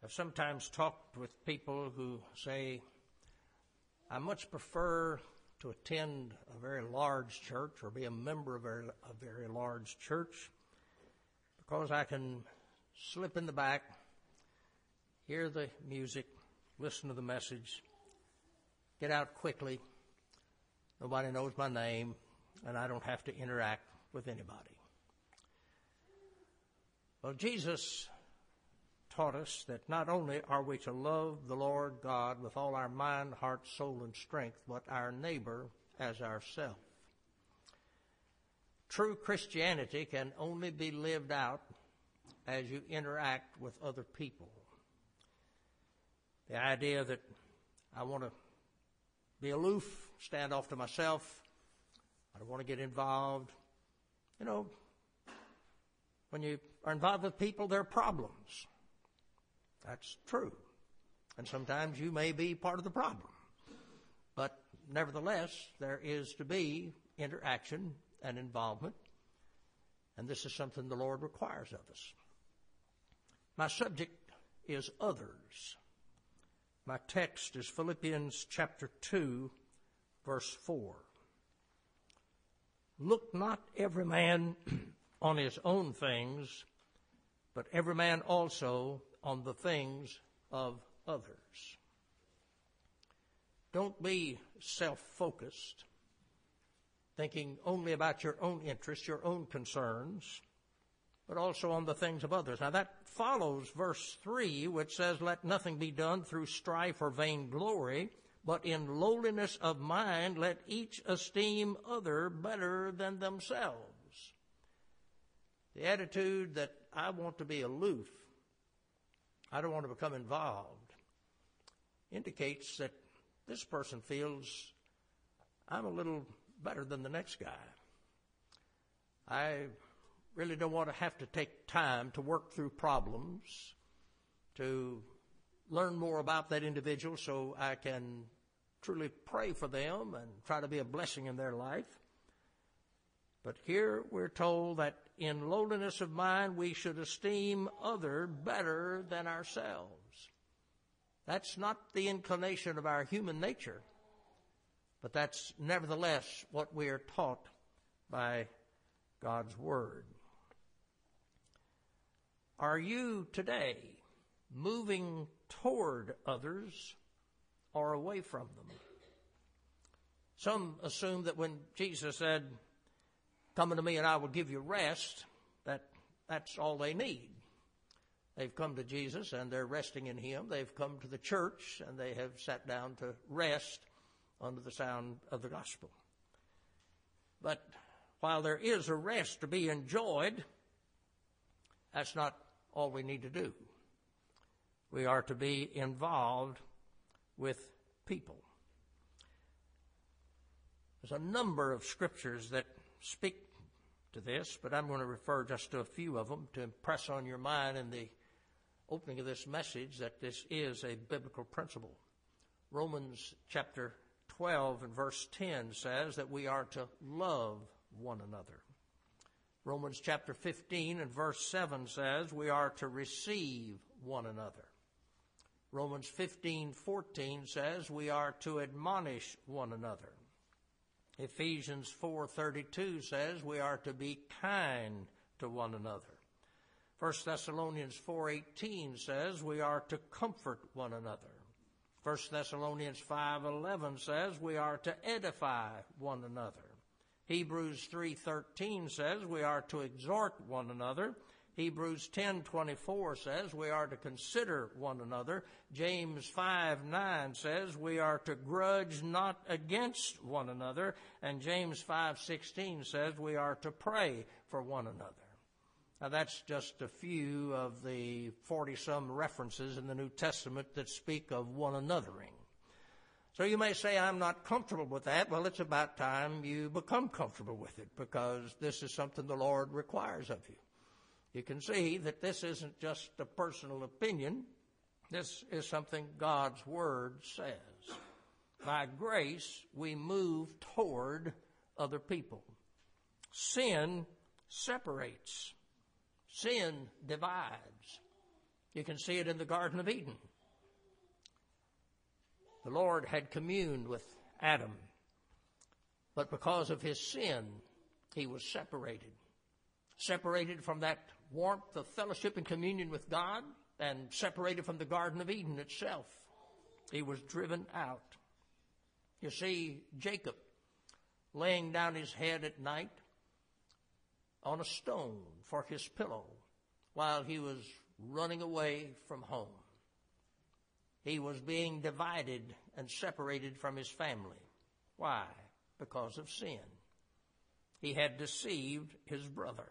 I've sometimes talked with people who say, I much prefer to attend a very large church or be a member of a very large church because I can slip in the back, hear the music, listen to the message, get out quickly. Nobody knows my name, and I don't have to interact with anybody. Well, Jesus taught us that not only are we to love the Lord God with all our mind, heart, soul, and strength, but our neighbor as ourselves. True Christianity can only be lived out as you interact with other people. The idea that I want to be aloof, stand off to myself, I don't want to get involved. You know, when you are involved with people, there are problems. That's true. And sometimes you may be part of the problem. But nevertheless, there is to be interaction and involvement. And this is something the Lord requires of us. My subject is others. My text is Philippians chapter 2, verse 4. Look not every man on his own things, but every man also on the things of others. Don't be self-focused, thinking only about your own interests, your own concerns, but also on the things of others. Now that follows verse 3, which says, let nothing be done through strife or vainglory, but in lowliness of mind let each esteem other better than themselves. The attitude that I want to be aloof, I don't want to become involved, indicates that this person feels I'm a little better than the next guy. I really don't want to have to take time to work through problems, to learn more about that individual so I can truly pray for them and try to be a blessing in their life. But here we're told that in lowliness of mind we should esteem other better than ourselves. That's not the inclination of our human nature, but that's nevertheless what we are taught by God's Word. Are you today moving toward others or away from them? Some assume that when Jesus said, come unto me and I will give you rest, that's all they need. They've come to Jesus and they're resting in Him. They've come to the church and they have sat down to rest under the sound of the gospel. But while there is a rest to be enjoyed, that's not all we need to do. We are to be involved with people. There's a number of scriptures that speak to this, but I'm going to refer just to a few of them to impress on your mind in the opening of this message that this is a biblical principle. Romans chapter 12 and verse 10 says that we are to love one another. Romans chapter 15 and verse 7 says we are to receive one another. Romans 15:14 says we are to admonish one another. Ephesians 4:32 says we are to be kind to one another. 1 Thessalonians 4:18 says we are to comfort one another. 1 Thessalonians 5:11 says we are to edify one another. Hebrews 3:13 says we are to exhort one another. Hebrews 10:24 says we are to consider one another. James 5:9 says we are to grudge not against one another. And James 5:16 says we are to pray for one another. Now that's just a few of the 40-some references in the New Testament that speak of one anothering. So you may say, I'm not comfortable with that. Well, it's about time you become comfortable with it, because this is something the Lord requires of you. You can see that this isn't just a personal opinion. This is something God's Word says. By grace, we move toward other people. Sin separates. Sin divides. You can see it in the Garden of Eden. The Lord had communed with Adam, but because of his sin, he was separated. Separated from that warmth of fellowship and communion with God, and separated from the Garden of Eden itself. He was driven out. You see, Jacob laying down his head at night on a stone for his pillow while he was running away from home. He was being divided and separated from his family. Why? Because of sin. He had deceived his brother.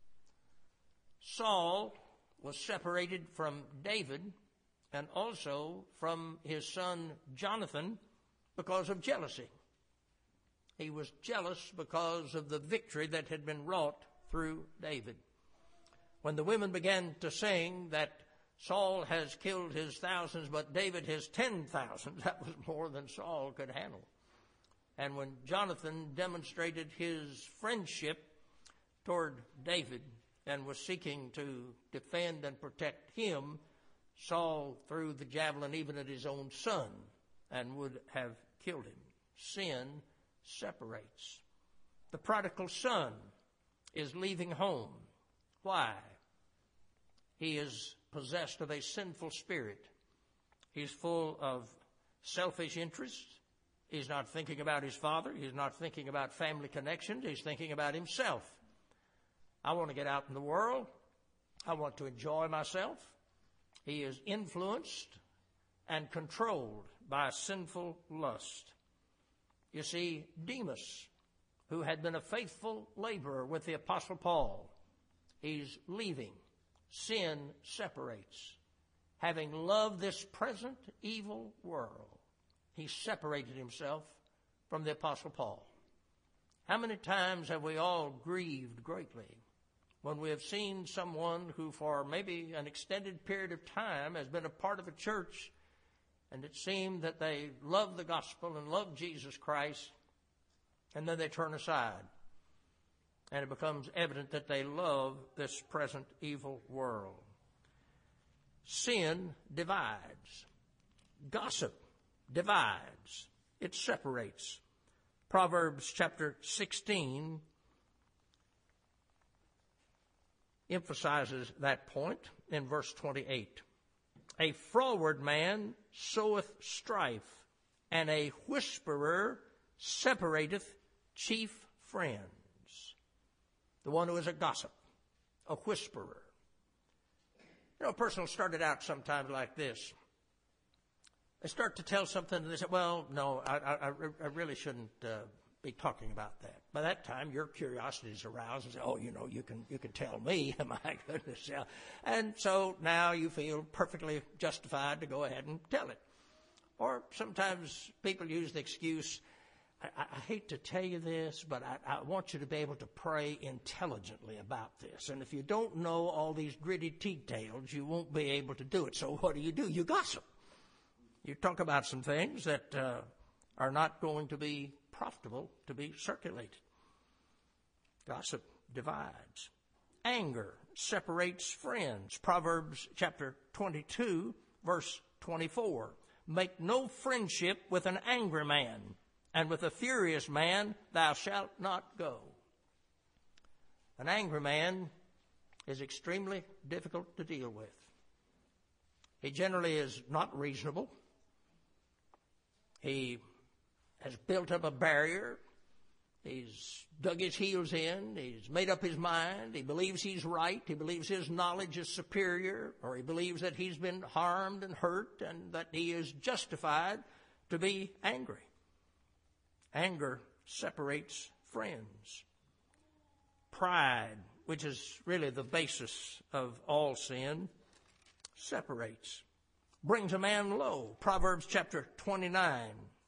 Saul was separated from David and also from his son Jonathan because of jealousy. He was jealous because of the victory that had been wrought through David. When the women began to sing that Saul has killed his thousands, but David his 10,000, that was more than Saul could handle. And when Jonathan demonstrated his friendship toward David and was seeking to defend and protect him, Saul threw the javelin even at his own son and would have killed him. Sin separates. The prodigal son is leaving home. Why? He is possessed of a sinful spirit. He's full of selfish interests. He's not thinking about his father. He's not thinking about family connections. He's thinking about himself. I want to get out in the world. I want to enjoy myself. He is influenced and controlled by sinful lust. You see, Demas, who had been a faithful laborer with the Apostle Paul, he's leaving. Sin separates. Having loved this present evil world, he separated himself from the Apostle Paul. How many times have we all grieved greatly when we have seen someone who for maybe an extended period of time has been a part of a church, and it seemed that they love the gospel and love Jesus Christ, and then they turn aside. And it becomes evident that they love this present evil world. Sin divides. Gossip divides. It separates. Proverbs chapter 16 emphasizes that point in verse 28. A froward man soweth strife, and a whisperer separateth chief friends. The one who is a gossip, a whisperer. You know, a person will start it out sometimes like this. They start to tell something and they say, well, no, I really shouldn't be talking about that. By that time, your curiosity is aroused and say, oh, you know, you can tell me. My goodness. Yeah. And so now you feel perfectly justified to go ahead and tell it. Or sometimes people use the excuse, I hate to tell you this, but I want you to be able to pray intelligently about this. And if you don't know all these gritty details, you won't be able to do it. So what do? You gossip. You talk about some things that are not going to be profitable to be circulated. Gossip divides. Anger separates friends. Proverbs chapter 22, verse 24. Make no friendship with an angry man, and with a furious man thou shalt not go. An angry man is extremely difficult to deal with. He generally is not reasonable. He has built up a barrier. He's dug his heels in. He's made up his mind. He believes he's right. He believes his knowledge is superior, or he believes that he's been harmed and hurt and that he is justified to be angry. Anger separates friends. Pride, which is really the basis of all sin, separates. Brings a man low. Proverbs chapter 29,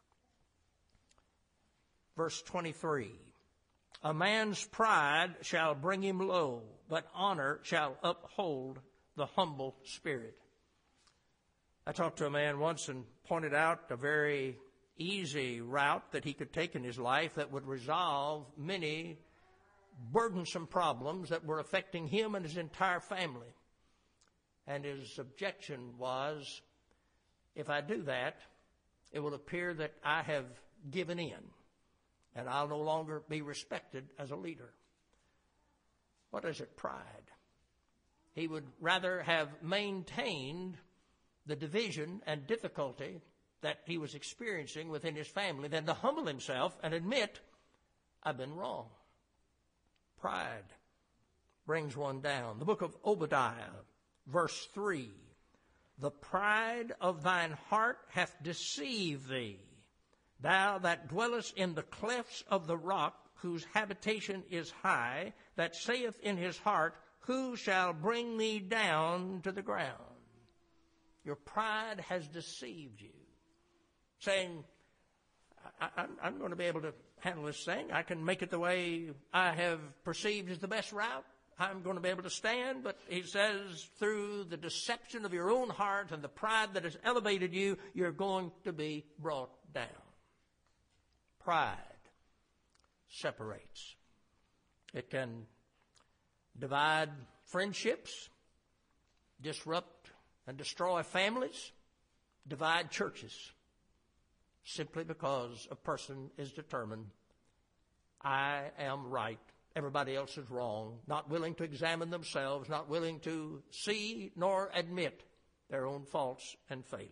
verse 23. A man's pride shall bring him low, but honor shall uphold the humble spirit. I talked to a man once and pointed out a very easy route that he could take in his life that would resolve many burdensome problems that were affecting him and his entire family. And his objection was, if I do that, it will appear that I have given in, and I'll no longer be respected as a leader. What is it? Pride. He would rather have maintained the division and difficulty that he was experiencing within his family than to humble himself and admit, I've been wrong. Pride brings one down. The book of Obadiah, verse 3, the pride of thine heart hath deceived thee, thou that dwellest in the clefts of the rock, whose habitation is high, that saith in his heart, who shall bring me down to the ground? Your pride has deceived you, saying, I'm going to be able to handle this thing. I can make it the way I have perceived as the best route. I'm going to be able to stand. But he says, through the deception of your own heart and the pride that has elevated you, you're going to be brought down. Pride separates. It can divide friendships, disrupt and destroy families, divide churches, simply because a person is determined, I am right, everybody else is wrong, not willing to examine themselves, not willing to see nor admit their own faults and failings.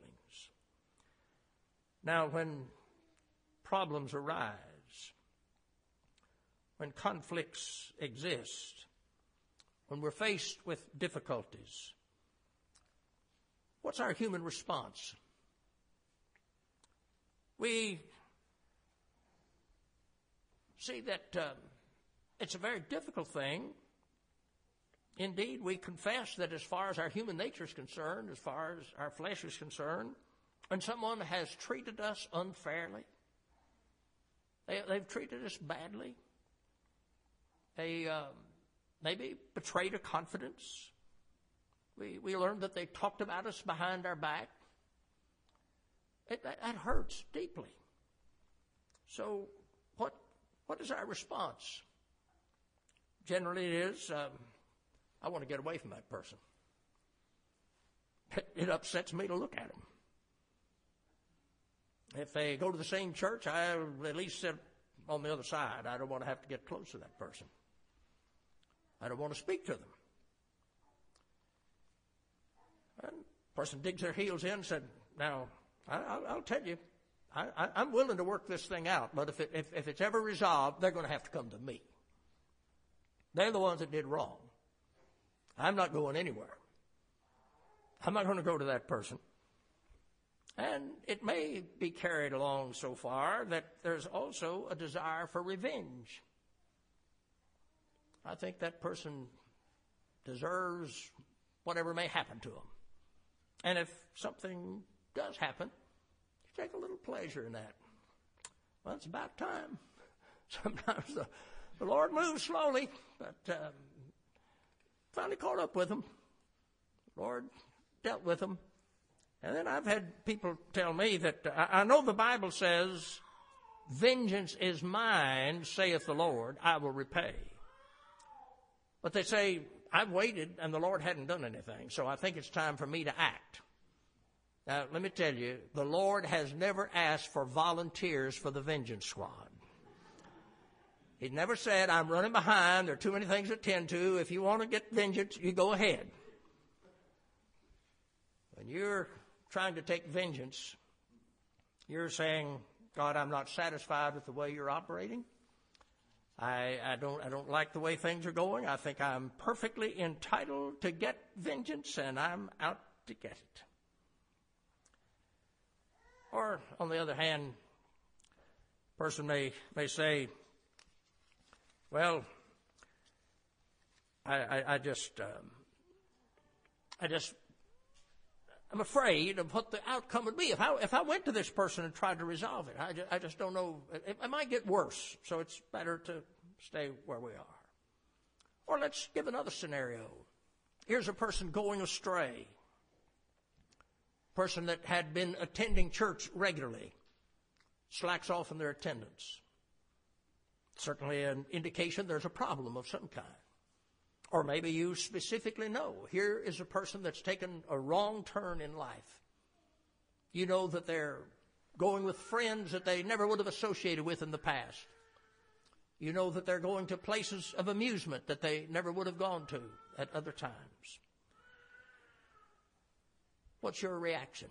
Now, when problems arise, when conflicts exist, when we're faced with difficulties, what's our human response? We see that it's a very difficult thing. Indeed, we confess that as far as our human nature is concerned, as far as our flesh is concerned, when someone has treated us unfairly, they've treated us badly, they maybe betrayed a confidence. We learned that they talked about us behind our back. That hurts deeply. So what is our response? Generally it is, I want to get away from that person. It upsets me to look at them. If they go to the same church, I at least sit on the other side. I don't want to have to get close to that person. I don't want to speak to them. And the person digs their heels in and said, now, I'll tell you, I'm willing to work this thing out, but if it's ever resolved, they're going to have to come to me. They're the ones that did wrong. I'm not going anywhere. I'm not going to go to that person. And it may be carried along so far that there's also a desire for revenge. I think that person deserves whatever may happen to them. And if something does happen, you take a little pleasure in that. Well, it's about time. Sometimes the Lord moves slowly, but finally caught up with them. The Lord dealt with them. And then I've had people tell me that I know the Bible says, vengeance is mine, saith the Lord, I will repay. But they say, I've waited and the Lord hadn't done anything, so I think it's time for me to act. Now, let me tell you, the Lord has never asked for volunteers for the vengeance squad. He never said, I'm running behind, there are too many things to attend to, if you want to get vengeance, you go ahead. When you're trying to take vengeance, you're saying, God, I'm not satisfied with the way you're operating. I don't like the way things are going. I think I'm perfectly entitled to get vengeance, and I'm out to get it. Or, on the other hand, a person may say, well, I'm afraid of what the outcome would be. If I went to this person and tried to resolve it, I just don't know. It might get worse, so it's better to stay where we are. Or let's give another scenario. Here's a person going astray. A person that had been attending church regularly slacks off in their attendance. Certainly an indication there's a problem of some kind. Or maybe you specifically know, here is a person that's taken a wrong turn in life. You know that they're going with friends that they never would have associated with in the past. You know that they're going to places of amusement that they never would have gone to at other times. What's your reaction?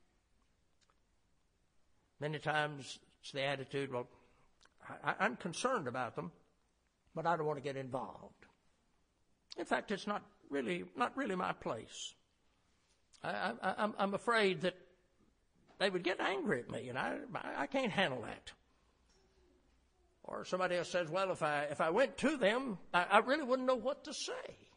Many times it's the attitude, well, I'm concerned about them, but I don't want to get involved. In fact, it's not really my place. I'm afraid that they would get angry at me, and I can't handle that. Or somebody else says, well, if I went to them, I really wouldn't know what to say.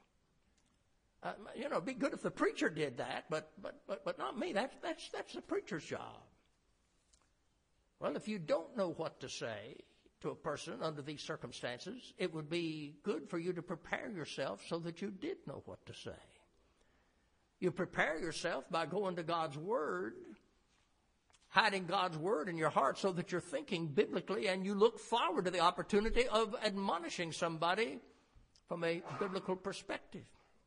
It'd be good if the preacher did that, but not me. That's the preacher's job. Well, if you don't know what to say to a person under these circumstances, it would be good for you to prepare yourself so that you did know what to say. You prepare yourself by going to God's Word, hiding God's Word in your heart so that you're thinking biblically, and you look forward to the opportunity of admonishing somebody from a biblical perspective.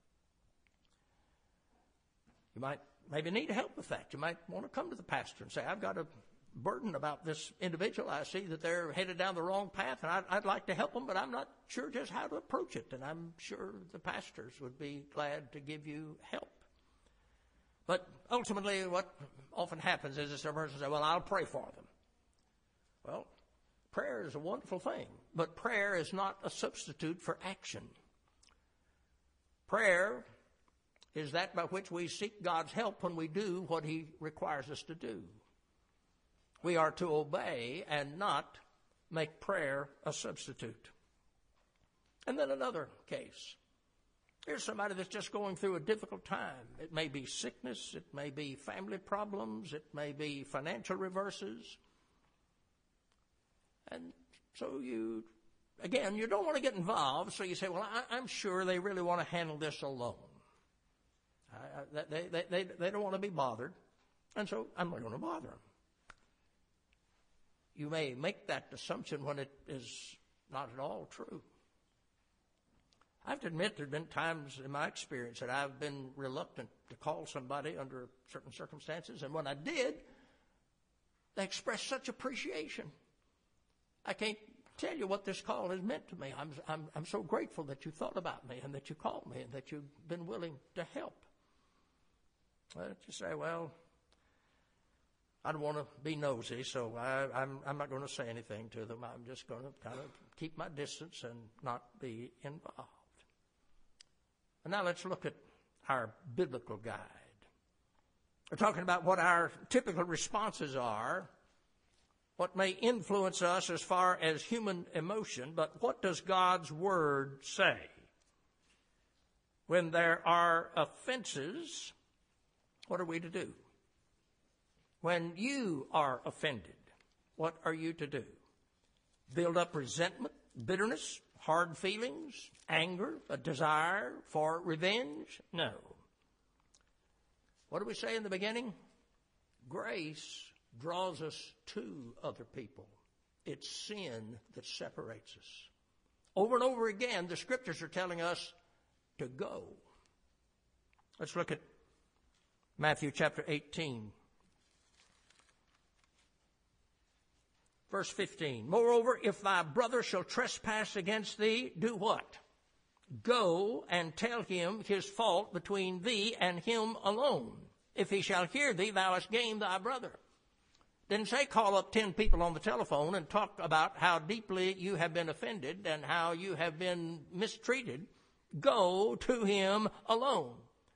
You might maybe need help with that. You might want to come to the pastor and say, I've got a burden about this individual. I see that they're headed down the wrong path, and I'd like to help them, but I'm not sure just how to approach it. And I'm sure the pastors would be glad to give you help. But ultimately, what often happens is this person says, well, I'll pray for them. Well, prayer is a wonderful thing, but prayer is not a substitute for action. Prayer is that by which we seek God's help when we do what He requires us to do. We are to obey and not make prayer a substitute. And then another case. Here's somebody that's just going through a difficult time. It may be sickness. It may be family problems. It may be financial reverses. And so you don't want to get involved. So you say, well, I'm sure they really want to handle this alone. They don't want to be bothered. And so I'm not going to bother them. You may make that assumption when it is not at all true. I have to admit there have been times in my experience that I've been reluctant to call somebody under certain circumstances, and when I did, they expressed such appreciation. I can't tell you what this call has meant to me. I'm so grateful that you thought about me and that you called me and that you've been willing to help. Just say, well, I don't want to be nosy, so I'm not going to say anything to them. I'm just going to kind of keep my distance and not be involved. And now let's look at our biblical guide. We're talking about what our typical responses are, what may influence us as far as human emotion, but what does God's Word say? When there are offenses, what are we to do? When you are offended, what are you to do? Build up resentment, bitterness, hard feelings, anger, a desire for revenge? No. What do we say in the beginning? Grace draws us to other people. It's sin that separates us. Over and over again, the Scriptures are telling us to go. Let's look at Matthew chapter 18. Verse 15, moreover, if thy brother shall trespass against thee, do what? Go and tell him his fault between thee and him alone. If he shall hear thee, thou hast gained thy brother. Didn't say call up 10 people on the telephone and talk about how deeply you have been offended and how you have been mistreated. Go to him alone.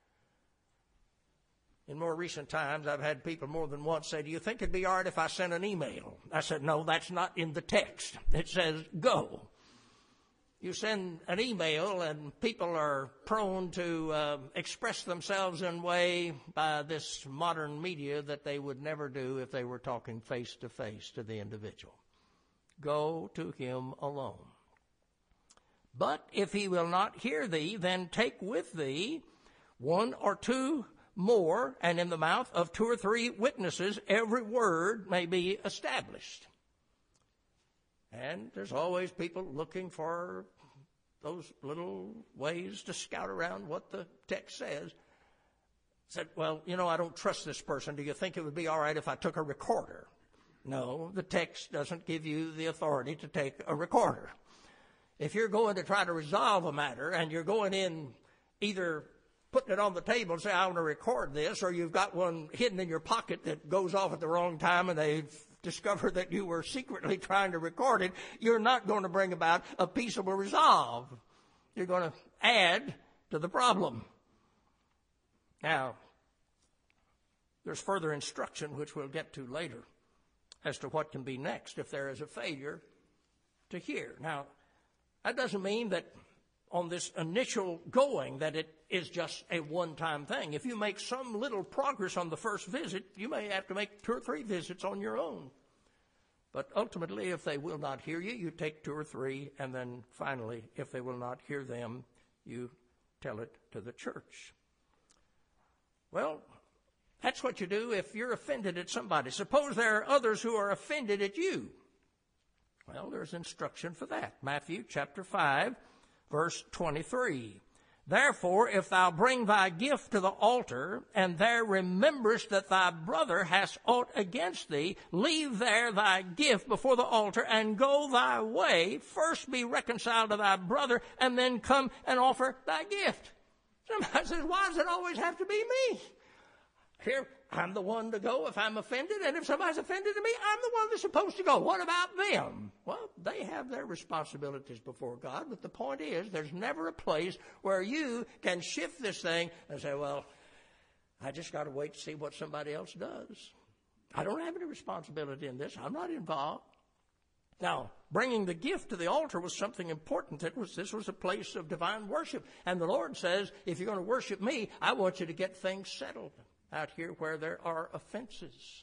In more recent times, I've had people more than once say, do you think it'd be all right if I sent an email? I said, no, that's not in the text. It says, go. You send an email and people are prone to express themselves in a way by this modern media that they would never do if they were talking face to face to the individual. Go to him alone. But if he will not hear thee, then take with thee 1 or 2 more, and in the mouth of 2 or 3 witnesses, every word may be established. And there's always people looking for those little ways to scout around what the text says. Said, well, I don't trust this person. Do you think it would be all right if I took a recorder? No, the text doesn't give you the authority to take a recorder. If you're going to try to resolve a matter and you're going in either putting it on the table and say, I want to record this, or you've got one hidden in your pocket that goes off at the wrong time and they've discovered that you were secretly trying to record it, you're not going to bring about a peaceable resolve. You're going to add to the problem. Now, there's further instruction, which we'll get to later, as to what can be next if there is a failure to hear. Now, that doesn't mean that on this initial going that it is just a one-time thing. If you make some little progress on the first visit, you may have to make 2 or 3 visits on your own. But ultimately, if they will not hear you, you take 2 or 3, and then finally, if they will not hear them, you tell it to the church. Well, that's what you do if you're offended at somebody. Suppose there are others who are offended at you. Well, there's instruction for that. Matthew chapter 5, verse 23. Therefore, if thou bring thy gift to the altar, and there rememberest that thy brother hath aught against thee, leave there thy gift before the altar, and go thy way. First be reconciled to thy brother, and then come and offer thy gift. Somebody says, why does it always have to be me? Here, I'm the one to go if I'm offended, and if somebody's offended to me, I'm the one that's supposed to go. What about them? Well, they have their responsibilities before God, but the point is there's never a place where you can shift this thing and say, well, I just got to wait to see what somebody else does. I don't have any responsibility in this. I'm not involved. Now, bringing the gift to the altar was something important. This was a place of divine worship. And the Lord says, if you're going to worship me, I want you to get things settled out here where there are offenses.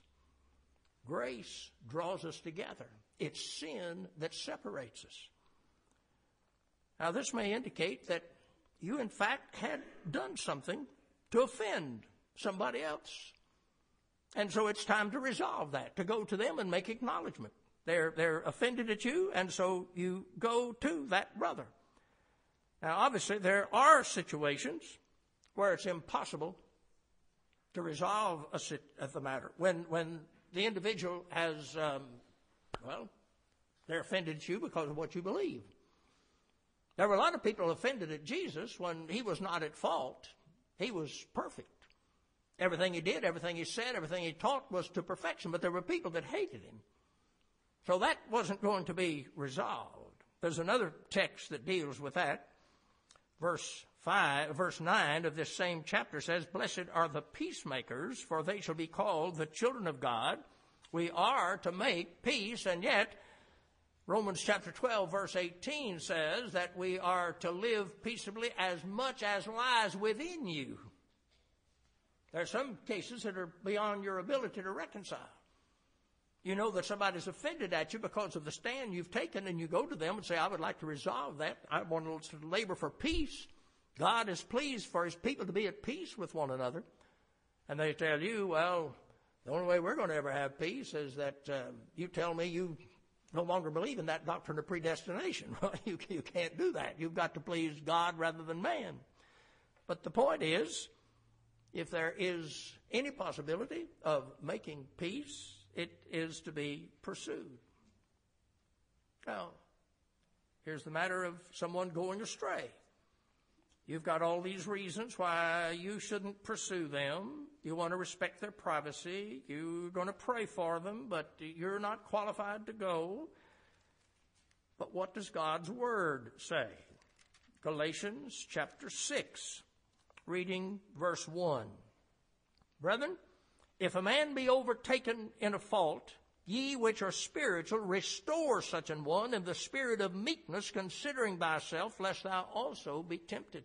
Grace draws us together. It's sin that separates us. Now, this may indicate that you, in fact, had done something to offend somebody else. And so it's time to resolve that, to go to them and make acknowledgement. They're offended at you, and so you go to that brother. Now, obviously, there are situations where it's impossible to resolve the matter. When the individual has, they're offended at you because of what you believe. There were a lot of people offended at Jesus when he was not at fault. He was perfect. Everything he did, everything he said, everything he taught was to perfection, but there were people that hated him. So that wasn't going to be resolved. There's another text that deals with that. Verse 9 of this same chapter says, Blessed are the peacemakers, for they shall be called the children of God. We are to make peace, and yet Romans chapter 12, verse 18 says that we are to live peaceably as much as lies within you. There are some cases that are beyond your ability to reconcile. You know that somebody's offended at you because of the stand you've taken, and you go to them and say, I would like to resolve that. I want to labor for peace. God is pleased for his people to be at peace with one another. And they tell you, well, the only way we're going to ever have peace is that you tell me you no longer believe in that doctrine of predestination. Well, you can't do that. You've got to please God rather than man. But the point is, if there is any possibility of making peace, it is to be pursued. Now, here's the matter of someone going astray. You've got all these reasons why you shouldn't pursue them. You want to respect their privacy. You're going to pray for them, but you're not qualified to go. But what does God's Word say? Galatians chapter 6, reading verse 1. Brethren, if a man be overtaken in a fault, ye which are spiritual, restore such an one in the spirit of meekness, considering thyself, lest thou also be tempted.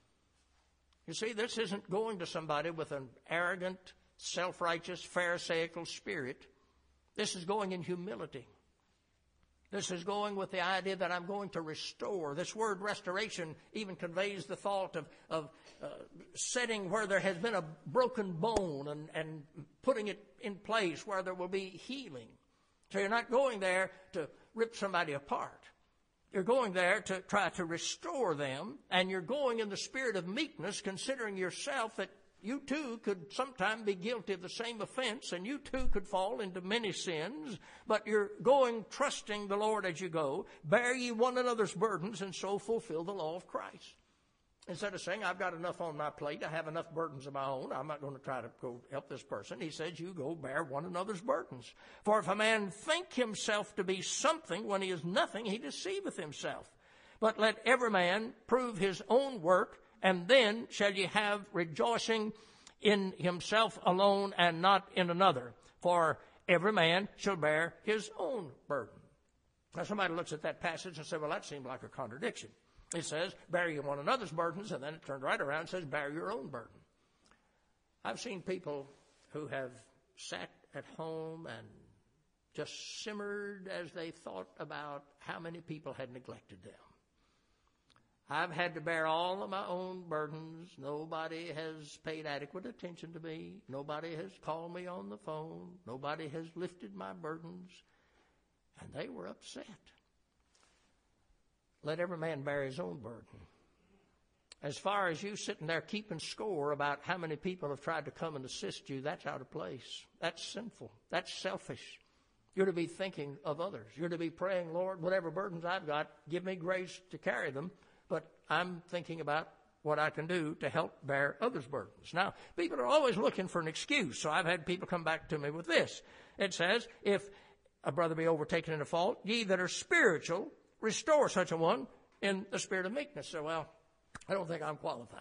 You see, this isn't going to somebody with an arrogant, self-righteous, pharisaical spirit. This is going in humility. This is going with the idea that I'm going to restore. This word restoration even conveys the thought of setting where there has been a broken bone and putting it in place where there will be healing. So you're not going there to rip somebody apart. You're going there to try to restore them, and you're going in the spirit of meekness, considering yourself that you too could sometime be guilty of the same offense, and you too could fall into many sins, but you're going trusting the Lord as you go. Bear ye one another's burdens, and so fulfill the law of Christ. Instead of saying, I've got enough on my plate, I have enough burdens of my own, I'm not going to try to go help this person. He says, you go bear one another's burdens. For if a man think himself to be something when he is nothing, he deceiveth himself. But let every man prove his own work, and then shall ye have rejoicing in himself alone and not in another. For every man shall bear his own burden. Now somebody looks at that passage and says, well, that seems like a contradiction. It says, bear ye one another's burdens, and then it turned right around and says, bear your own burden. I've seen people who have sat at home and just simmered as they thought about how many people had neglected them. I've had to bear all of my own burdens. Nobody has paid adequate attention to me. Nobody has called me on the phone. Nobody has lifted my burdens. And they were upset. Let every man bear his own burden. As far as you sitting there keeping score about how many people have tried to come and assist you, that's out of place. That's sinful. That's selfish. You're to be thinking of others. You're to be praying, Lord, whatever burdens I've got, give me grace to carry them. But I'm thinking about what I can do to help bear others' burdens. Now, people are always looking for an excuse. So I've had people come back to me with this. It says, if a brother be overtaken in a fault, ye that are spiritual, restore such a one in the spirit of meekness. So, well, I don't think I'm qualified.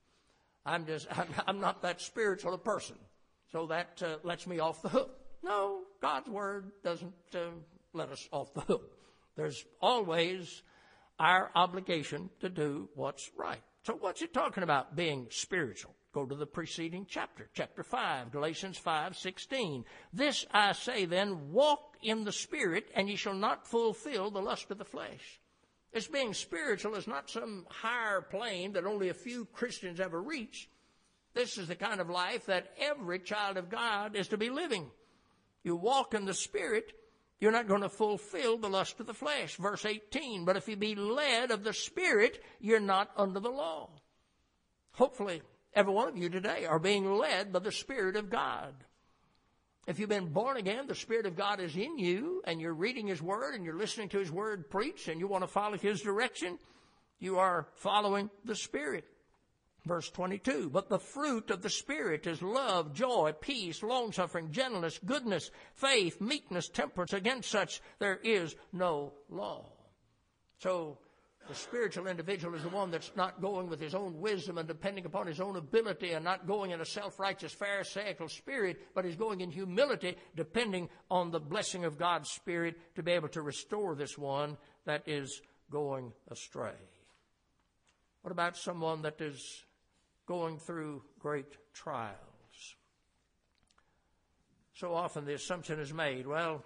I'm not that spiritual a person. So that lets me off the hook. No, God's word doesn't let us off the hook. There's always our obligation to do what's right. So what's it talking about, being spiritual? Go to the preceding chapter, chapter 5, Galatians 5:16. This I say then, walk in the Spirit, and ye shall not fulfill the lust of the flesh. This being spiritual is not some higher plane that only a few Christians ever reach. This is the kind of life that every child of God is to be living. You walk in the Spirit, you're not going to fulfill the lust of the flesh. Verse 18, but if you be led of the Spirit, you're not under the law. Hopefully, every one of you today are being led by the Spirit of God. If you've been born again, the Spirit of God is in you, and you're reading His Word, and you're listening to His Word preached, and you want to follow His direction, you are following the Spirit. Verse 22, but the fruit of the Spirit is love, joy, peace, long-suffering, gentleness, goodness, faith, meekness, temperance. Against such there is no law. So the spiritual individual is the one that's not going with his own wisdom and depending upon his own ability and not going in a self-righteous, pharisaical spirit, but is going in humility, depending on the blessing of God's Spirit to be able to restore this one that is going astray. What about someone that is going through great trials? So often the assumption is made, well,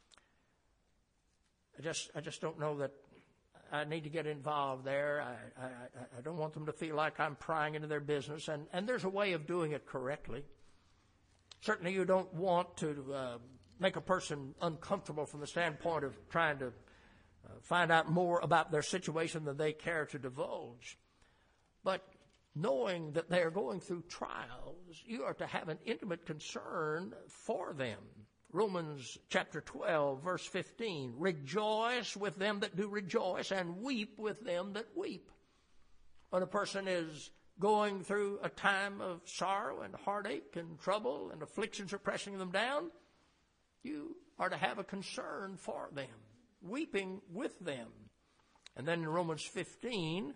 I just don't know that I need to get involved there. I don't want them to feel like I'm prying into their business. And there's a way of doing it correctly. Certainly you don't want to make a person uncomfortable from the standpoint of trying to find out more about their situation than they care to divulge. But knowing that they are going through trials, you are to have an intimate concern for them. Romans chapter 12, verse 15, rejoice with them that do rejoice and weep with them that weep. When a person is going through a time of sorrow and heartache and trouble and afflictions are pressing them down, you are to have a concern for them, weeping with them. And then in Romans 15,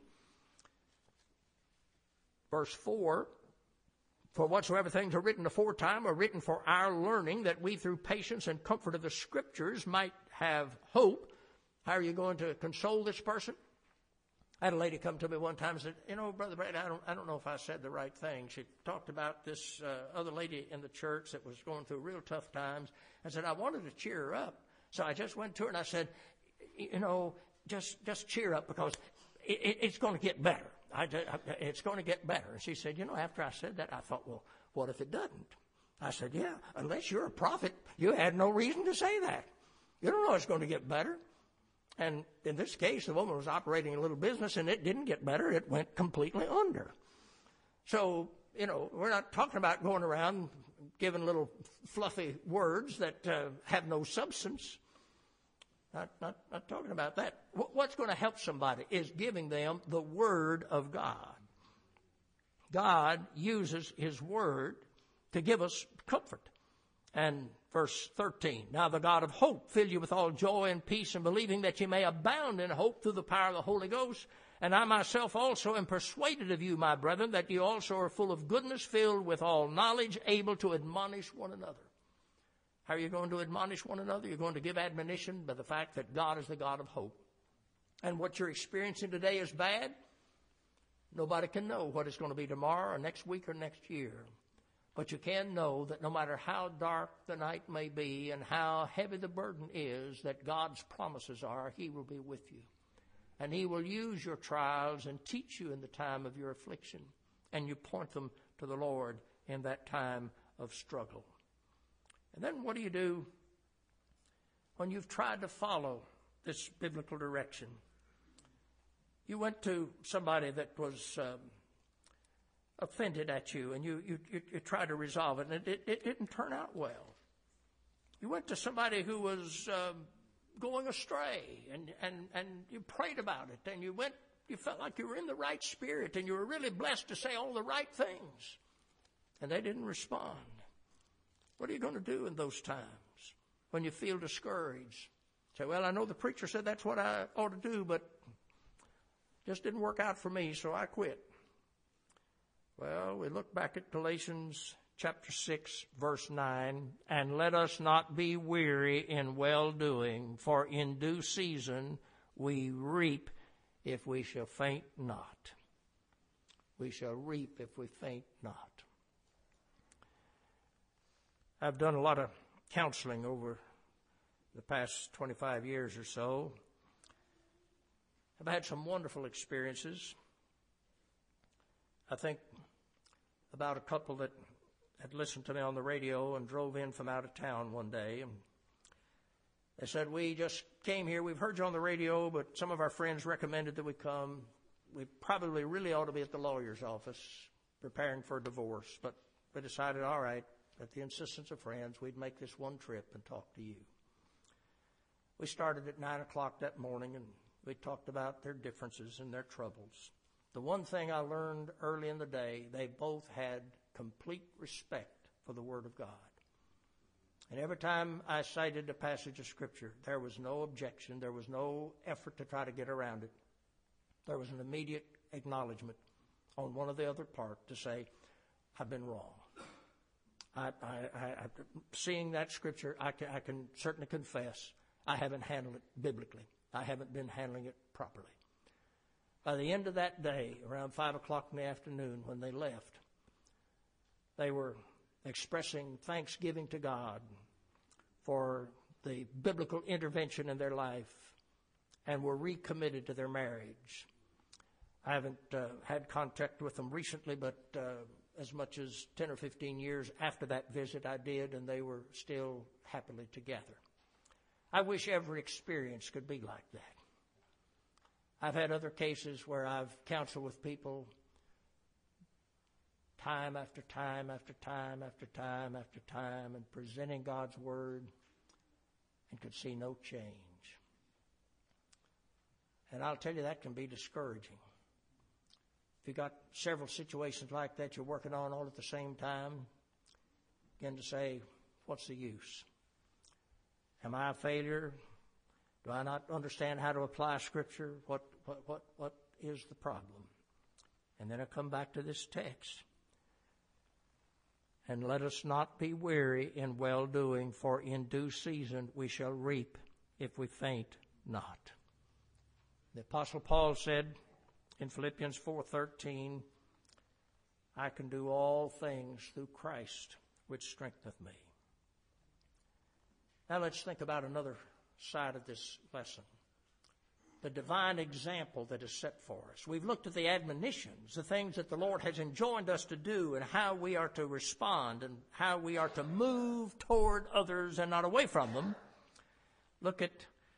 verse 4, for whatsoever things are written aforetime are written for our learning, that we through patience and comfort of the Scriptures might have hope. How are you going to console this person? I had a lady come to me one time and said, Brother Brad, I don't know if I said the right thing. She talked about this other lady in the church that was going through real tough times. I said, I wanted to cheer her up. So I just went to her and I said, just cheer up because it's going to get better. It's going to get better. And she said, after I said that, I thought, well, what if it doesn't? I said, yeah, unless you're a prophet, you had no reason to say that. You don't know it's going to get better. And in this case, the woman was operating a little business, and it didn't get better. It went completely under. So, we're not talking about going around giving little fluffy words that have no substance. Not talking about that. What's going to help somebody is giving them the Word of God. God uses His Word to give us comfort. And verse 13, now the God of hope fill you with all joy and peace in believing that you may abound in hope through the power of the Holy Ghost. And I myself also am persuaded of you, my brethren, that you also are full of goodness, filled with all knowledge, able to admonish one another. How are you going to admonish one another? You're going to give admonition by the fact that God is the God of hope. And what you're experiencing today is bad. Nobody can know what it's going to be tomorrow or next week or next year. But you can know that no matter how dark the night may be and how heavy the burden is, that God's promises are, He will be with you. And He will use your trials and teach you in the time of your affliction. And you point them to the Lord in that time of struggle. And then what do you do when you've tried to follow this biblical direction? You went to somebody that was offended at you, and you tried to resolve it, and it didn't turn out well. You went to somebody who was going astray, and you prayed about it, and you felt like you were in the right spirit, and you were really blessed to say all the right things, and they didn't respond. What are you going to do in those times when you feel discouraged? Say, well, I know the preacher said that's what I ought to do, but it just didn't work out for me, so I quit. Well, we look back at Galatians chapter 6, verse 9, and let us not be weary in well-doing, for in due season we reap if we shall faint not. We shall reap if we faint not. I've done a lot of counseling over the past 25 years or so. I've had some wonderful experiences. I think about a couple that had listened to me on the radio and drove in from out of town one day. And they said, we just came here. We've heard you on the radio, but some of our friends recommended that we come. We probably really ought to be at the lawyer's office preparing for a divorce. But we decided, all right, at the insistence of friends, we'd make this one trip and talk to you. We started at 9 o'clock that morning, and we talked about their differences and their troubles. The one thing I learned early in the day, they both had complete respect for the Word of God. And every time I cited a passage of Scripture, there was no objection. There was no effort to try to get around it. There was an immediate acknowledgement on one or the other part to say, I've been wrong. Seeing that Scripture, I can certainly confess I haven't handled it biblically. I haven't been handling it properly. By the end of that day, around 5 o'clock in the afternoon when they left, they were expressing thanksgiving to God for the biblical intervention in their life and were recommitted to their marriage. I haven't had contact with them recently, but as much as 10 or 15 years after that visit I did, and they were still happily together. I wish every experience could be like that. I've had other cases where I've counseled with people time after time after time after time after time and presenting God's Word and could see no change. And I'll tell you, that can be discouraging. If you've got several situations like that you're working on all at the same time, begin to say, what's the use? Am I a failure? Do I not understand how to apply Scripture? What is the problem? And then I come back to this text. And let us not be weary in well-doing, for in due season we shall reap if we faint not. The Apostle Paul said in Philippians 4:13, I can do all things through Christ, which strengtheneth me. Now let's think about another side of this lesson. The divine example that is set for us. We've looked at the admonitions, the things that the Lord has enjoined us to do, and how we are to respond and how we are to move toward others and not away from them. Look at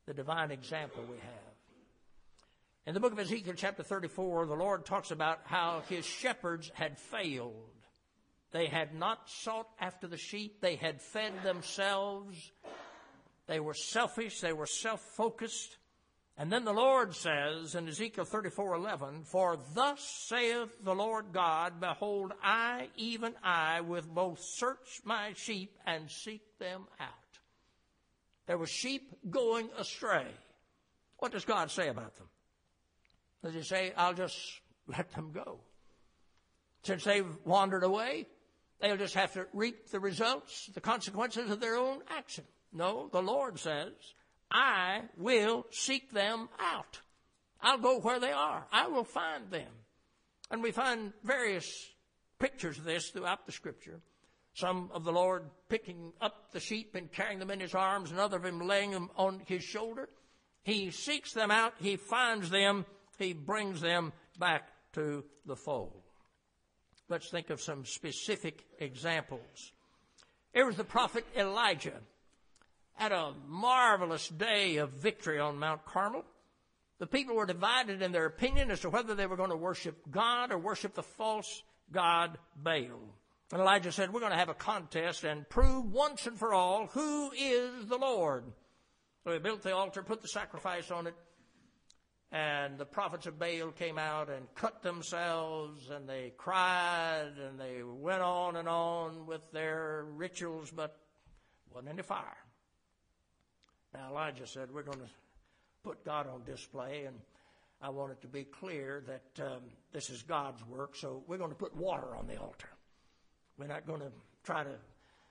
the divine example we have. In the book of Ezekiel chapter 34, the Lord talks about how his shepherds had failed. They had not sought after the sheep. They had fed themselves. They were selfish. They were self-focused. And then the Lord says in Ezekiel 34:11, "For thus saith the Lord God, Behold, I, even I, will both search my sheep and seek them out." There were sheep going astray. What does God say about them? Does he say, I'll just let them go? Since they've wandered away, they'll just have to reap the results, the consequences of their own action. No, the Lord says, I will seek them out. I'll go where they are. I will find them. And we find various pictures of this throughout the Scripture. Some of the Lord picking up the sheep and carrying them in his arms, and other of him laying them on his shoulder. He seeks them out. He finds them. He brings them back to the fold. Let's think of some specific examples. Here was the prophet Elijah. Had a marvelous day of victory on Mount Carmel. The people were divided in their opinion as to whether they were going to worship God or worship the false god Baal. And Elijah said, we're going to have a contest and prove once and for all who is the Lord. So he built the altar, put the sacrifice on it, and the prophets of Baal came out and cut themselves, and they cried, and they went on and on with their rituals, but wasn't any fire. Now Elijah said, we're going to put God on display, and I want it to be clear that this is God's work, so we're going to put water on the altar. We're not going to try to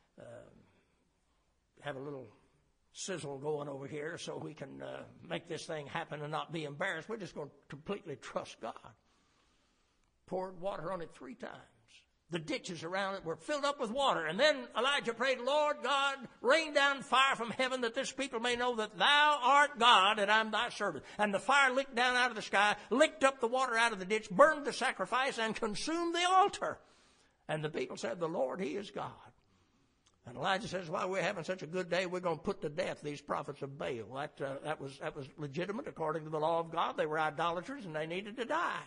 have a little sizzle going over here so we can make this thing happen and not be embarrassed. We're just going to completely trust God. Poured water on it 3 times. The ditches around it were filled up with water. And then Elijah prayed, Lord God, rain down fire from heaven that this people may know that thou art God and I'm thy servant. And the fire licked down out of the sky, licked up the water out of the ditch, burned the sacrifice, and consumed the altar. And the people said, the Lord, he is God. And Elijah says, while we're having such a good day, we're going to put to death these prophets of Baal. That was legitimate according to the law of God. They were idolaters and they needed to die.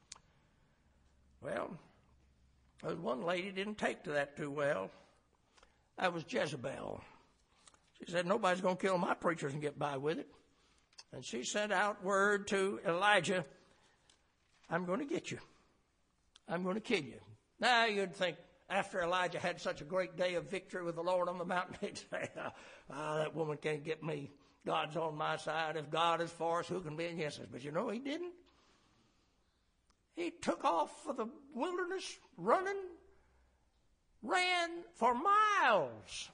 Well, there was one lady didn't take to that too well. That was Jezebel. She said, nobody's going to kill my preachers and get by with it. And she sent out word to Elijah, I'm going to get you. I'm going to kill you. Now you'd think, after Elijah had such a great day of victory with the Lord on the mountain, he'd say, that woman can't get me. God's on my side. If God is for us, who can be against us? But you know, he didn't. He took off for the wilderness, running, ran for miles.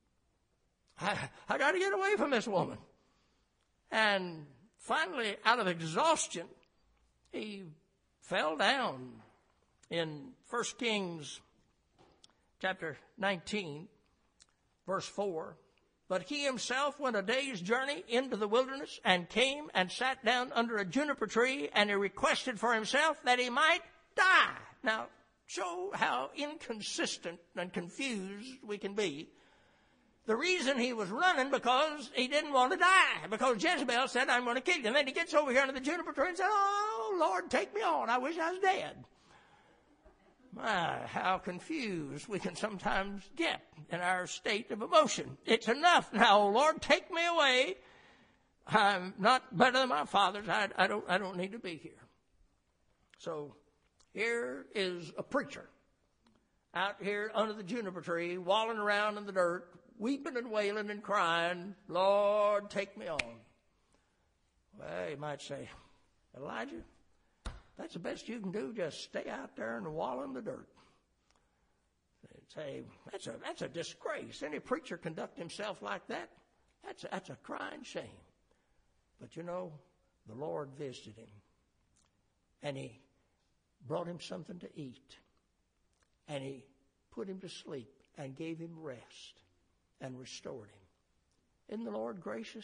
I got to get away from this woman. And finally, out of exhaustion, he fell down in 1 Kings chapter 19, verse 4. But he himself went a day's journey into the wilderness and came and sat down under a juniper tree, and he requested for himself that he might die. Now, show how inconsistent and confused we can be. The reason he was running because he didn't want to die, because Jezebel said, I'm going to kill you. And then he gets over here under the juniper tree and said, oh, Lord, take me on. I wish I was dead. My, how confused we can sometimes get in our state of emotion. It's enough now, Lord, take me away. I'm not better than my fathers. I don't need to be here. So here is a preacher out here under the juniper tree, walling around in the dirt, weeping and wailing and crying, Lord, take me on. Well, you might say, Elijah, that's the best you can do, just stay out there and wallow in the dirt. They'd say, that's a disgrace. Any preacher conduct himself like that, that's a crying shame. But you know, the Lord visited him, and he brought him something to eat, and he put him to sleep and gave him rest and restored him. Isn't the Lord gracious?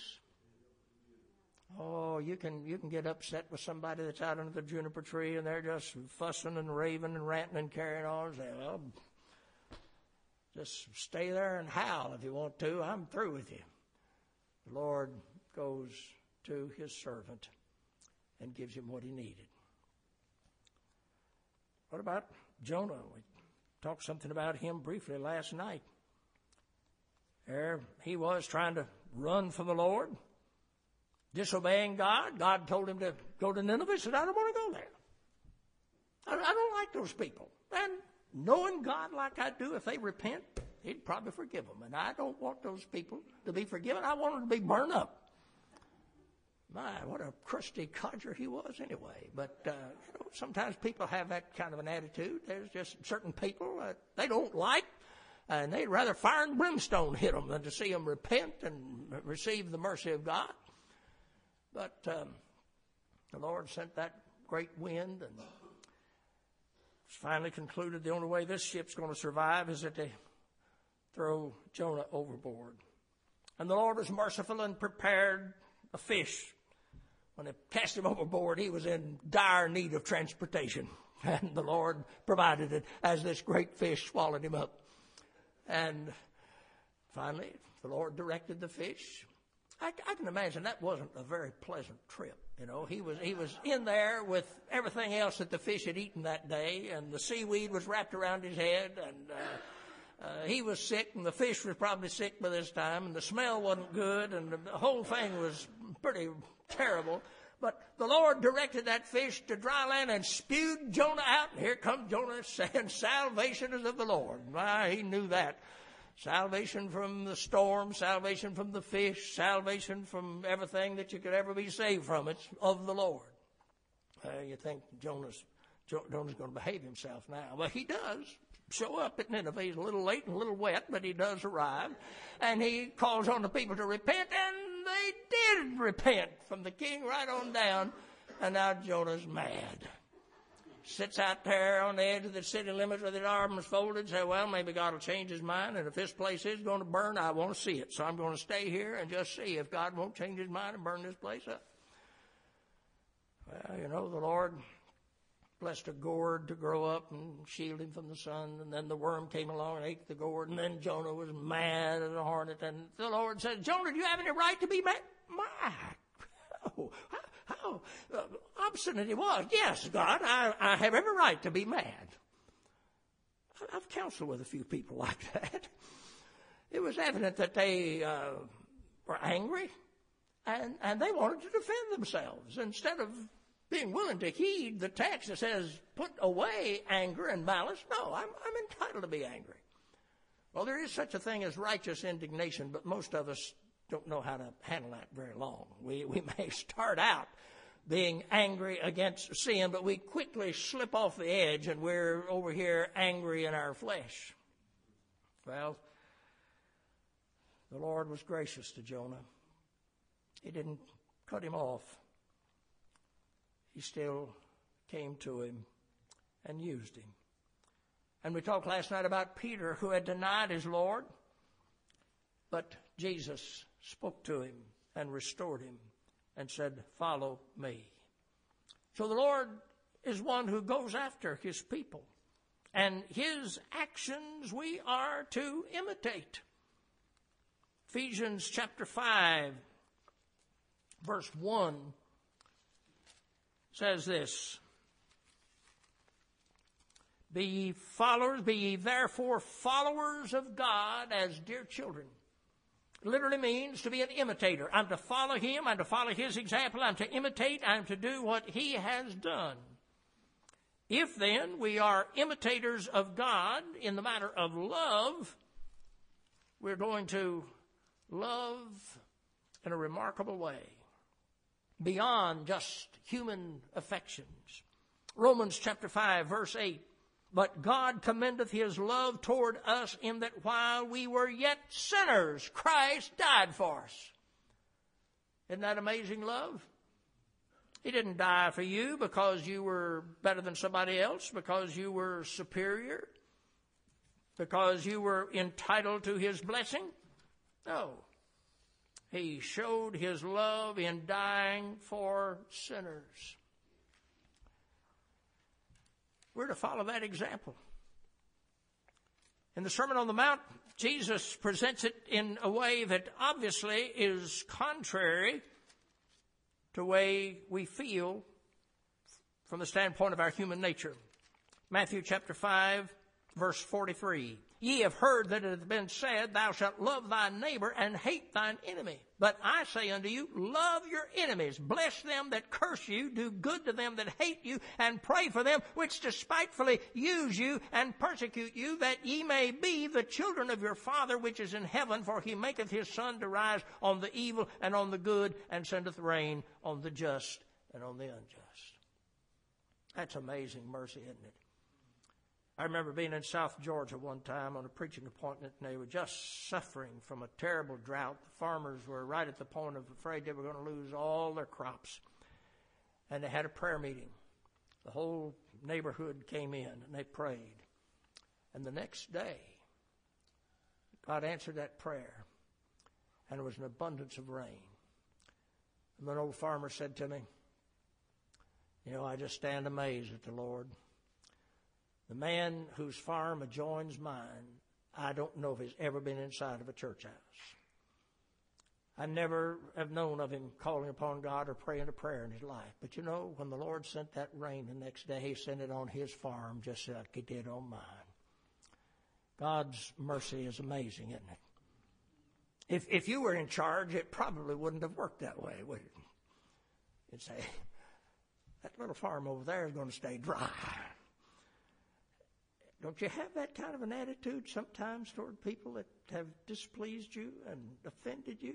Oh, you can get upset with somebody that's out under the juniper tree and they're just fussing and raving and ranting and carrying on and say, well, just stay there and howl if you want to. I'm through with you. The Lord goes to his servant and gives him what he needed. What about Jonah? We talked something about him briefly last night. There he was trying to run from the Lord, disobeying God. God told him to go to Nineveh. He said, I don't want to go there. I don't like those people. And knowing God like I do, if they repent, he'd probably forgive them. And I don't want those people to be forgiven. I want them to be burned up. My, what a crusty codger he was anyway. But sometimes people have that kind of an attitude. There's just certain people they don't like, and they'd rather fire and brimstone hit them than to see them repent and receive the mercy of God. But the Lord sent that great wind, and it's finally concluded the only way this ship's going to survive is that they throw Jonah overboard. And the Lord was merciful and prepared a fish. When they cast him overboard, he was in dire need of transportation. And the Lord provided it as this great fish swallowed him up. And finally, the Lord directed the fish. I can imagine that wasn't a very pleasant trip. You know, he was in there with everything else that the fish had eaten that day, and the seaweed was wrapped around his head, and he was sick, and the fish was probably sick by this time, and the smell wasn't good, and the whole thing was pretty terrible. But the Lord directed that fish to dry land and spewed Jonah out. And here comes Jonah saying, salvation is of the Lord. Why, he knew that. Salvation from the storm, salvation from the fish, salvation from everything that you could ever be saved from. It's of the Lord. You think Jonah's going to behave himself now. Well, he does show up at Nineveh. He's a little late and a little wet, but he does arrive. And he calls on the people to repent, and they did repent, from the king right on down. And now Jonah's mad. Sits out there on the edge of the city limits with his arms folded and say, well, maybe God will change his mind, and if this place is going to burn, I want to see it. So I'm going to stay here and just see if God won't change his mind and burn this place up. Well, you know, the Lord blessed a gourd to grow up and shield him from the sun, and then the worm came along and ate the gourd, and then Jonah was mad as a hornet, and the Lord said, Jonah, do you have any right to be mad? How obstinate he was. Yes, God, I have every right to be mad. I've counseled with a few people like that. It was evident that they were angry, and they wanted to defend themselves. Instead of being willing to heed the text that says, put away anger and malice, no, I'm entitled to be angry. Well, there is such a thing as righteous indignation, but most of us don't know how to handle that very long. We may start out being angry against sin, but we quickly slip off the edge and we're over here angry in our flesh. Well, the Lord was gracious to Jonah. He didn't cut him off. He still came to him and used him. And we talked last night about Peter, who had denied his Lord, but Jesus spoke to him and restored him and said, follow me. So the Lord is one who goes after his people, and his actions we are to imitate. Ephesians chapter 5, verse 1 says this, be ye therefore followers of God as dear children. Literally means to be an imitator. I'm to follow him. I'm to follow his example. I'm to imitate. I'm to do what he has done. If then we are imitators of God in the matter of love, we're going to love in a remarkable way, beyond just human affections. Romans chapter 5, verse 8. But God commendeth his love toward us in that while we were yet sinners, Christ died for us. Isn't that amazing love? He didn't die for you because you were better than somebody else, because you were superior, because you were entitled to his blessing. No. He showed his love in dying for sinners. We're to follow that example. In the Sermon on the Mount, Jesus presents it in a way that obviously is contrary to the way we feel from the standpoint of our human nature. Matthew chapter 5, verse 43. Ye have heard that it hath been said, Thou shalt love thy neighbor and hate thine enemy. But I say unto you, love your enemies, bless them that curse you, do good to them that hate you, and pray for them which despitefully use you and persecute you, that ye may be the children of your Father which is in heaven, for he maketh his sun to rise on the evil and on the good, and sendeth rain on the just and on the unjust. That's amazing mercy, isn't it? I remember being in South Georgia one time on a preaching appointment, and they were just suffering from a terrible drought. The farmers were right at the point of afraid they were going to lose all their crops. And they had a prayer meeting. The whole neighborhood came in, and they prayed. And the next day, God answered that prayer, and there was an abundance of rain. And an old farmer said to me, I just stand amazed at the Lord. The man whose farm adjoins mine, I don't know if he's ever been inside of a church house. I never have known of him calling upon God or praying a prayer in his life. But when the Lord sent that rain the next day, he sent it on his farm just like he did on mine. God's mercy is amazing, isn't it? If you were in charge, it probably wouldn't have worked that way, would it? You'd say, that little farm over there is going to stay dry. Don't you have that kind of an attitude sometimes toward people that have displeased you and offended you?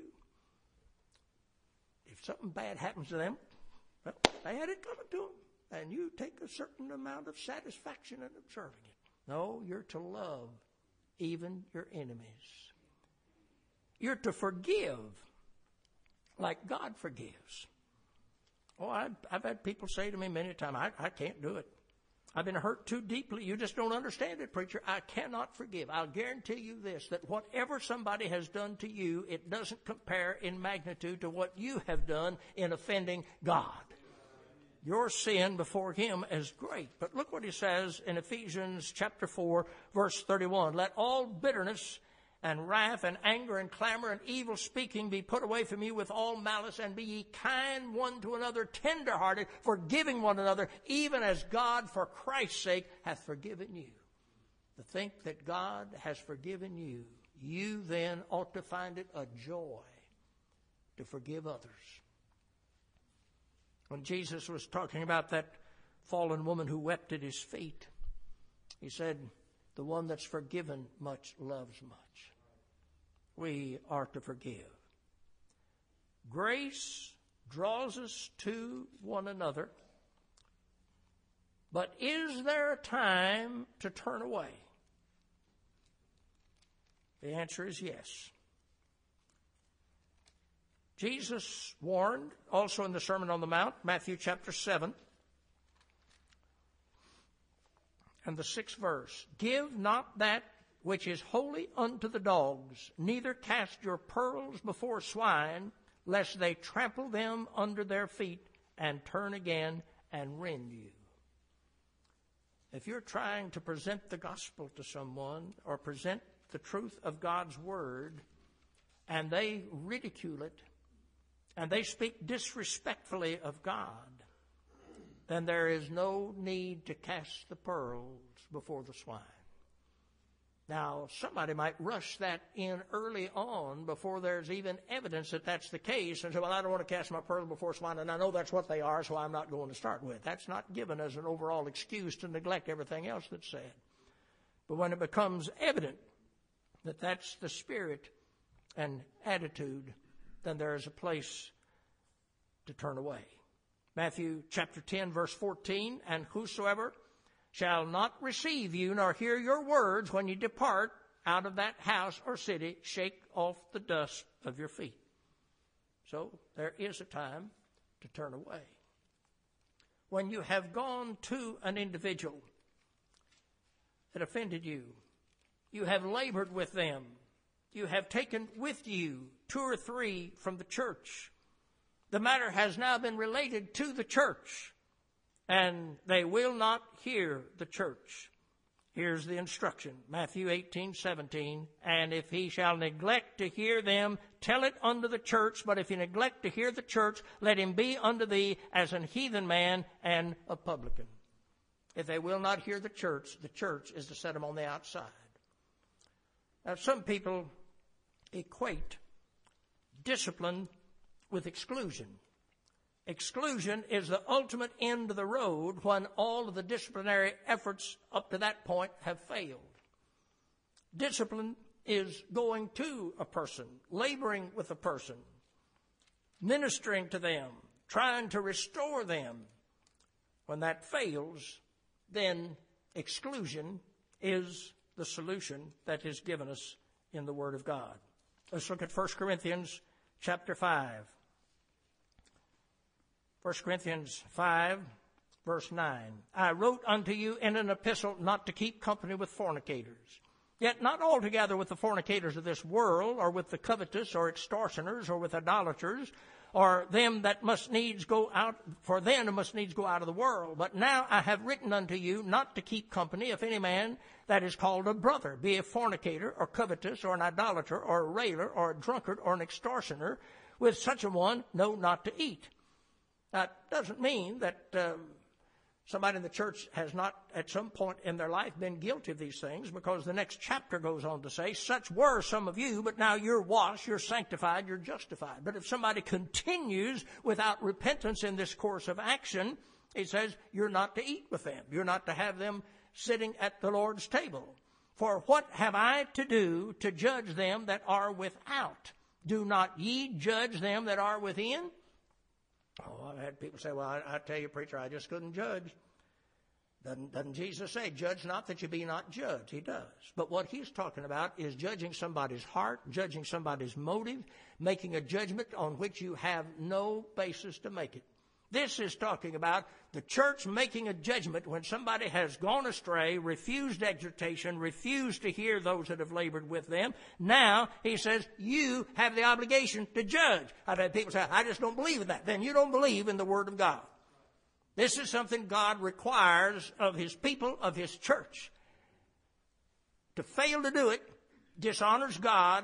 If something bad happens to them, well, they had it coming to them, and you take a certain amount of satisfaction in observing it. No, you're to love even your enemies. You're to forgive like God forgives. Oh, I've had people say to me many times, I can't do it. I've been hurt too deeply. You just don't understand it, preacher. I cannot forgive. I'll guarantee you this, that whatever somebody has done to you, it doesn't compare in magnitude to what you have done in offending God. Your sin before him is great. But look what he says in Ephesians chapter 4, verse 31. Let all bitterness and wrath and anger and clamor and evil speaking be put away from you with all malice, and be ye kind one to another, tenderhearted, forgiving one another, even as God for Christ's sake hath forgiven you. To think that God has forgiven you, you then ought to find it a joy to forgive others. When Jesus was talking about that fallen woman who wept at his feet, he said, the one that's forgiven much loves much. We are to forgive. Grace draws us to one another. But is there a time to turn away? The answer is yes. Jesus warned also in the Sermon on the Mount, Matthew chapter 7, and the 6th verse. Give not that which is holy unto the dogs, neither cast your pearls before swine, lest they trample them under their feet and turn again and rend you. If you're trying to present the gospel to someone or present the truth of God's word, and they ridicule it, and they speak disrespectfully of God, then there is no need to cast the pearls before the swine. Now, somebody might rush that in early on before there's even evidence that that's the case and say, well, I don't want to cast my pearls before swine, and I know that's what they are, so I'm not going to start with. That's not given as an overall excuse to neglect everything else that's said. But when it becomes evident that that's the spirit and attitude, then there is a place to turn away. Matthew chapter 10, verse 14, and whosoever shall not receive you nor hear your words when you depart out of that house or city, shake off the dust of your feet. So there is a time to turn away. When you have gone to an individual that offended you, you have labored with them, you have taken with you 2 or 3 from the church. The matter has now been related to the church, and they will not hear the church. Here's the instruction, Matthew 18:17. And if he shall neglect to hear them, tell it unto the church. But if he neglect to hear the church, let him be unto thee as an heathen man and a publican. If they will not hear the church is to set them on the outside. Now, some people equate discipline with exclusion. Exclusion is the ultimate end of the road when all of the disciplinary efforts up to that point have failed. Discipline is going to a person, laboring with a person, ministering to them, trying to restore them. When that fails, then exclusion is the solution that is given us in the Word of God. Let's look at 1 Corinthians chapter 5. 1 Corinthians 5, verse 9. I wrote unto you in an epistle not to keep company with fornicators, yet not altogether with the fornicators of this world, or with the covetous, or extortioners, or with idolaters, or them that must needs go out, for then must needs go out of the world. But now I have written unto you not to keep company if any man that is called a brother be a fornicator, or covetous, or an idolater, or a railer, or a drunkard, or an extortioner. With such a one, no, not to eat. That doesn't mean that somebody in the church has not at some point in their life been guilty of these things, because the next chapter goes on to say, such were some of you, but now you're washed, you're sanctified, you're justified. But if somebody continues without repentance in this course of action, it says you're not to eat with them. You're not to have them sitting at the Lord's table. For what have I to do to judge them that are without? Do not ye judge them that are within? Oh, I've had people say, well, I tell you, preacher, I just couldn't judge. Doesn't Jesus say, judge not that you be not judged? He does. But what he's talking about is judging somebody's heart, judging somebody's motive, making a judgment on which you have no basis to make it. This is talking about the church making a judgment when somebody has gone astray, refused exhortation, refused to hear those that have labored with them. Now, he says, you have the obligation to judge. I've had people say, I just don't believe in that. Then you don't believe in the Word of God. This is something God requires of His people, of His church. To fail to do it dishonors God,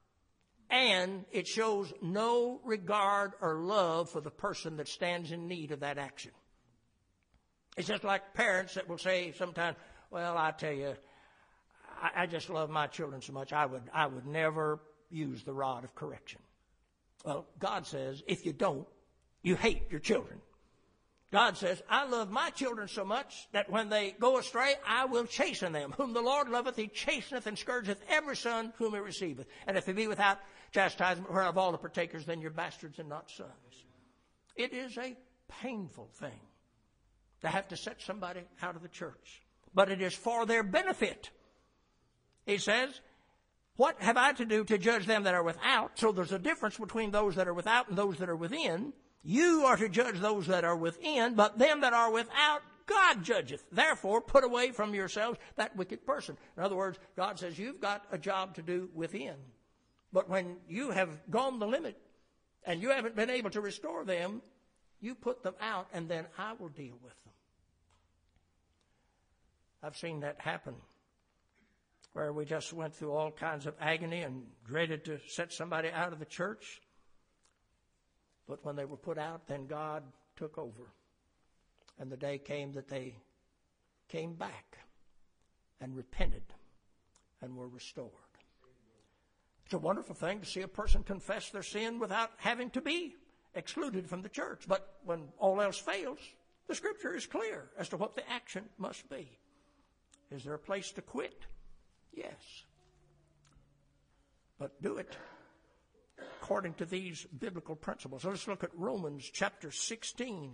and it shows no regard or love for the person that stands in need of that action. It's just like parents that will say sometimes, well, I tell you, I just love my children so much, I would never use the rod of correction. Well, God says, if you don't, you hate your children. God says, I love my children so much that when they go astray, I will chasten them. Whom the Lord loveth, He chasteneth and scourgeth every son whom He receiveth. And if He be without chastisement, whereof all the partakers, then you're bastards and not sons. It is a painful thing to have to set somebody out of the church. But it is for their benefit. He says, what have I to do to judge them that are without? So there's a difference between those that are without and those that are within. You are to judge those that are within, but them that are without, God judgeth. Therefore, put away from yourselves that wicked person. In other words, God says you've got a job to do within. But when you have gone the limit and you haven't been able to restore them, you put them out and then I will deal with them. I've seen that happen where we just went through all kinds of agony and dreaded to set somebody out of the church. But when they were put out, then God took over. And the day came that they came back and repented and were restored. It's a wonderful thing to see a person confess their sin without having to be excluded from the church. But when all else fails, the Scripture is clear as to what the action must be. Is there a place to quit? Yes. But do it according to these biblical principles. So let's look at Romans chapter 16.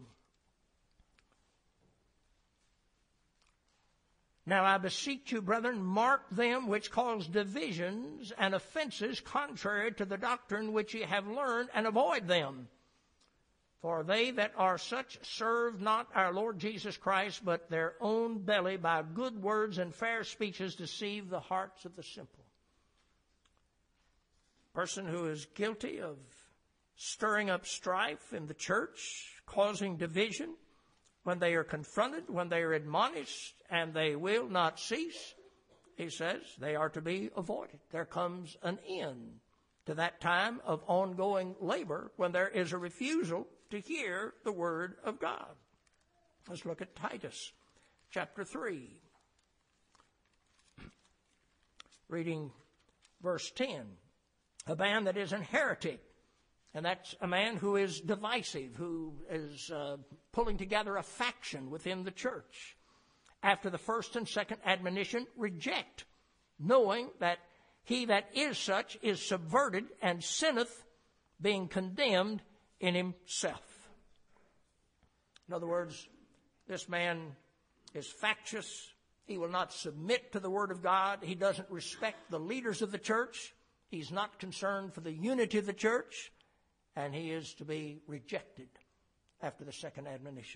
Now I beseech you, brethren, mark them which cause divisions and offenses contrary to the doctrine which ye have learned, and avoid them. For they that are such serve not our Lord Jesus Christ, but their own belly by good words and fair speeches deceive the hearts of the simple. Person who is guilty of stirring up strife in the church, causing division, when they are confronted, when they are admonished, and they will not cease, he says, they are to be avoided. There comes an end to that time of ongoing labor when there is a refusal to hear the word of God. Let's look at Titus chapter 3. Reading verse 10. A man that is an heretic, and that's a man who is divisive, who is pulling together a faction within the church. After the first and second admonition, reject, knowing that he that is such is subverted and sinneth, being condemned in himself. In other words, this man is factious. He will not submit to the word of God. He doesn't respect the leaders of the church. He's not concerned for the unity of the church. And he is to be rejected after the second admonition.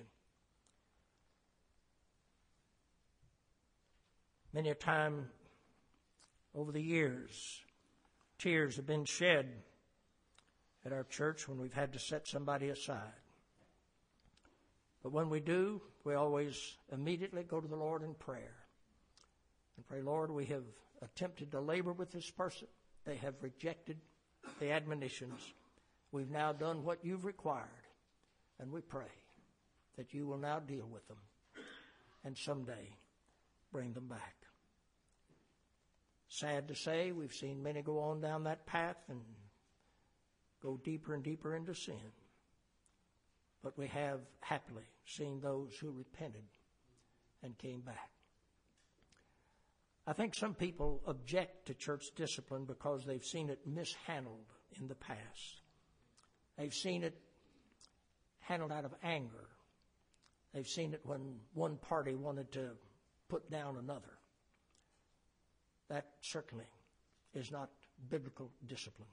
Many a time over the years, tears have been shed at our church when we've had to set somebody aside. But when we do, we always immediately go to the Lord in prayer and pray, Lord, we have attempted to labor with this person. They have rejected the admonitions. We've now done what you've required, and we pray that you will now deal with them and someday bring them back. Sad to say, we've seen many go on down that path and go deeper and deeper into sin. But we have happily seen those who repented and came back. I think some people object to church discipline because they've seen it mishandled in the past. They've seen it handled out of anger. They've seen it when one party wanted to put down another. That certainly is not biblical discipline.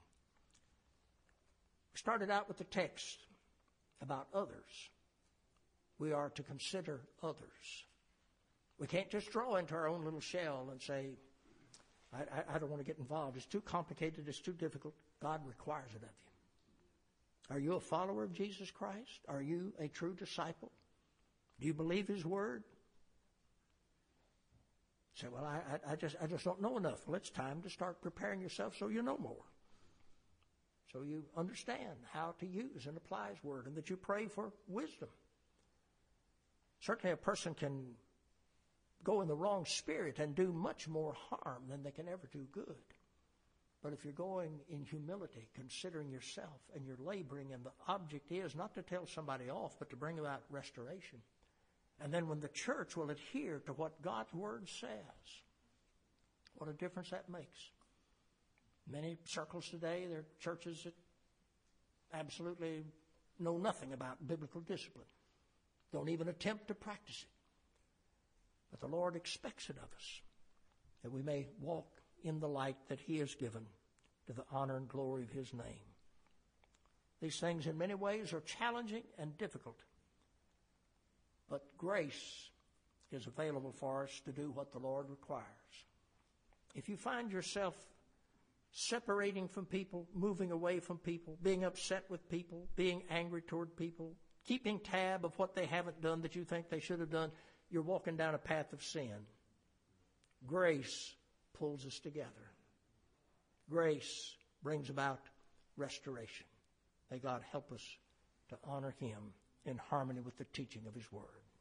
We started out with the text about others. We are to consider others. We can't just draw into our own little shell and say, I don't want to get involved. It's too complicated. It's too difficult. God requires it of you. Are you a follower of Jesus Christ? Are you a true disciple? Do you believe His Word? Say, well, I just don't know enough. Well, it's time to start preparing yourself so you know more. So you understand how to use and apply His Word, and that you pray for wisdom. Certainly a person can go in the wrong spirit and do much more harm than they can ever do good. But if you're going in humility, considering yourself, and you're laboring, and the object is not to tell somebody off, but to bring about restoration. And then when the church will adhere to what God's Word says, what a difference that makes. Many circles today, there are churches that absolutely know nothing about biblical discipline. Don't even attempt to practice it. But the Lord expects it of us, that we may walk in the light that He has given to the honor and glory of His name. These things in many ways are challenging and difficult. But grace is available for us to do what the Lord requires. If you find yourself separating from people, moving away from people, being upset with people, being angry toward people, keeping tab of what they haven't done that you think they should have done, you're walking down a path of sin. Grace pulls us together. Grace brings about restoration. May God help us to honor Him in harmony with the teaching of His Word.